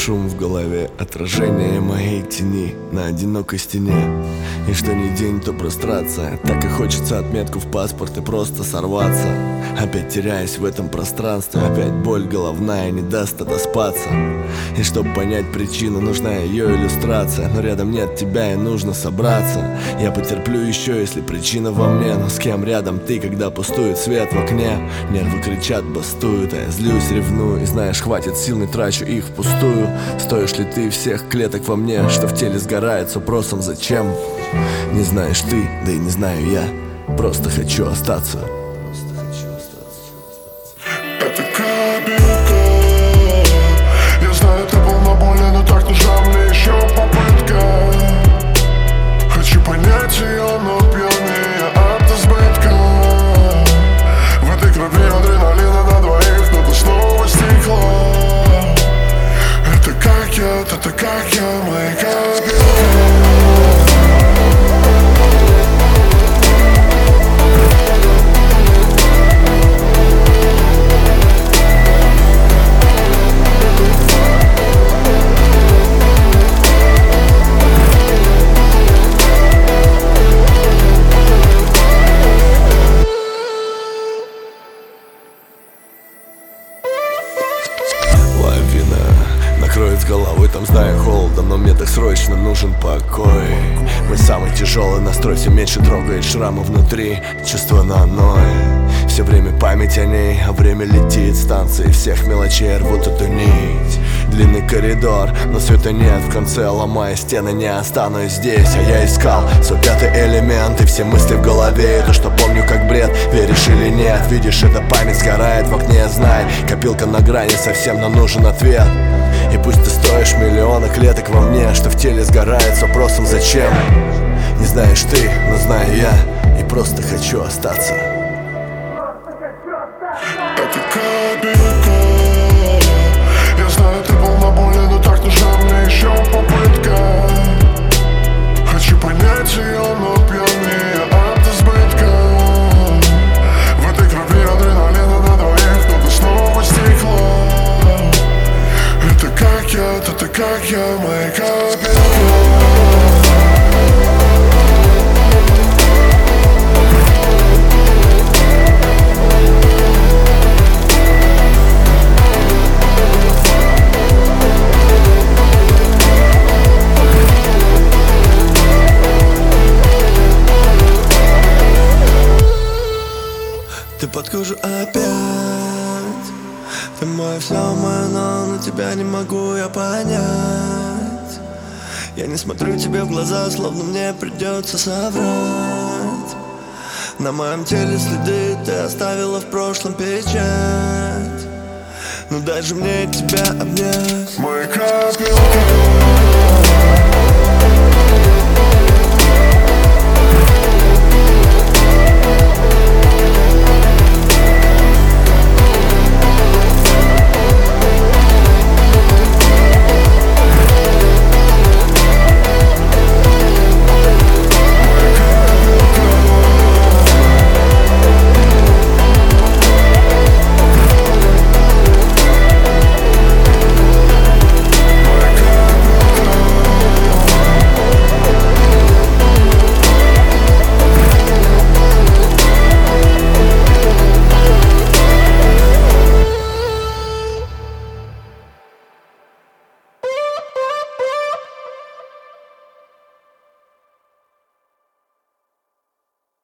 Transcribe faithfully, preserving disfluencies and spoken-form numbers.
шум в голове, отражение моей тени на одинокой стене. И что ни день, то прострация. Так и хочется отметку в паспорт и просто сорваться. Опять теряюсь в этом пространстве, опять боль головная не даст отоспаться. И чтобы понять причину, нужна ее иллюстрация. Но рядом нет тебя и нужно собраться. Я потерплю еще, если причина во мне. Но с кем рядом ты, когда пустует свет в окне? Нервы кричат, бастуют, а я злюсь, ревную. И знаешь, хватит сил, не трачу их впустую. Стоишь ли ты всех клеток во мне, что в теле сгорает с вопросом зачем? Не знаешь ты, да и не знаю я. Просто хочу остаться. Это капелька. Я знаю, ты был на боли, но так нужна мне еще попытка. Хочу понять ее, но пьянее от избытка. В этой крови адреналина на двоих, но ты снова стекла. Это как я, это как я, моя капелька. Накроет с головой, там знаю холодом, но мне так срочно нужен покой. Мой самый тяжелый настрой все меньше трогает шрамы внутри. Чувство на ной, все время память о ней, а время летит. Станции всех мелочей рвут эту нить. Длинный коридор, но света нет. В конце, ломая стены, не останусь здесь. А я искал свой пятый элемент, и все мысли в голове, и то, что помню как бред. Веришь или нет, видишь, эта память сгорает в окне. Знай, копилка на грани совсем, но нужен ответ. И пусть ты строишь миллионы клеток во мне, что в теле сгорает с вопросом зачем. Не знаешь ты, но знаю я, и просто хочу остаться. Это капелька. Я знаю, ты был на боли, но так нужна мне еще попытка. Хочу понять ее, но пьянее от избытка. В этой крови адреналина на двоих, но ты снова стекла. Это как я, это как я, моя капелька. Ты под кожу опять. Ты мое все, мое, но на тебя не могу я понять. Я не смотрю тебе в глаза, словно мне придется соврать. На моем теле следы ты оставила в прошлом печать. Ну дай же мне тебя обнять. Моя капелька.